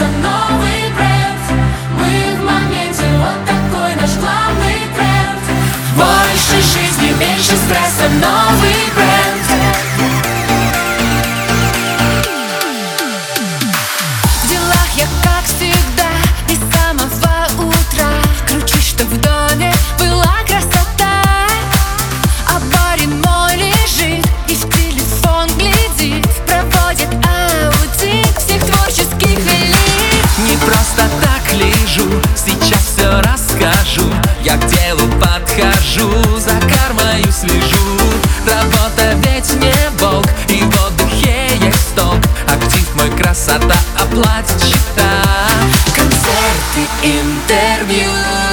стресса новый бренд. Мы в моменте, вот такой наш главный тренд. Больше жизни, меньше стресса, новый бренд. В делах я, как всегда, и с самого утра кручусь, что в доме была красота. А барин мой лежит и в телефон глядит, проводит аудит всех творческих элит. Не просто так лежу, сейчас все расскажу. Я к делу подхожу, за кармою слежу. Работа ведь не бог, и в отдыхе есть толк. Актив мой, красота, оплатит счета. Концерты, интервью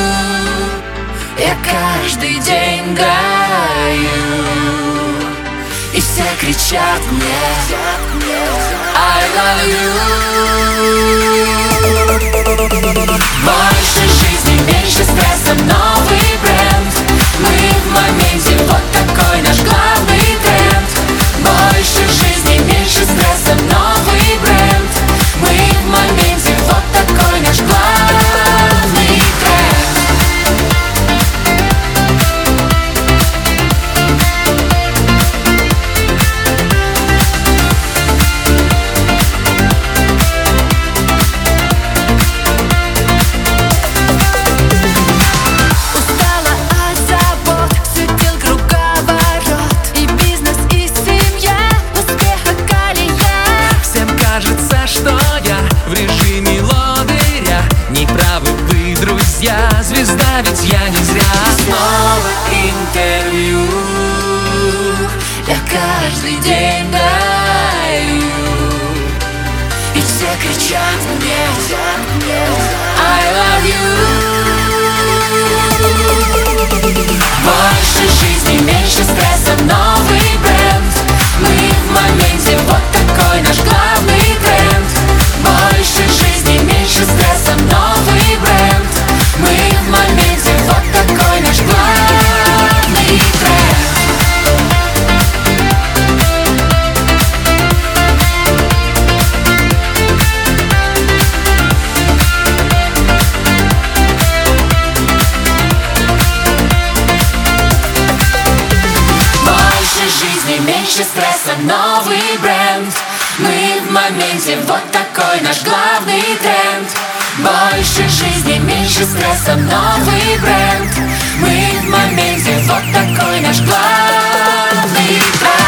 я каждый день даю, и все кричат мне I love you. Больше жизни, меньше стресса, новый бренд. Мы в моменте, вот такой наш главный тренд. Больше жизни, меньше стресса, новый бренд. Мы в моменте, вот такой наш главный тренд. Устала от забот, все дел круговорот, и бизнес, и семья, успеха колея. Всем кажется, что я в режиме лодыря. Неправы вы, друзья, звезда ведь я не зря. Снова интервью Я каждый день даю, и все кричат мне I love you. Больше жизни, меньше стресса, новый бренд. Мы в моменте, вот такой наш главный тренд. Больше жизни, меньше стресса, новый бренд. Мы в моменте, вот такой наш главный тренд. Больше жизни, меньше стресса, новый бренд. Мы в моменте, вот такой наш главный тренд. Больше жизни, меньше стресса, новый бренд. Мы в моменте, вот такой наш главный тренд.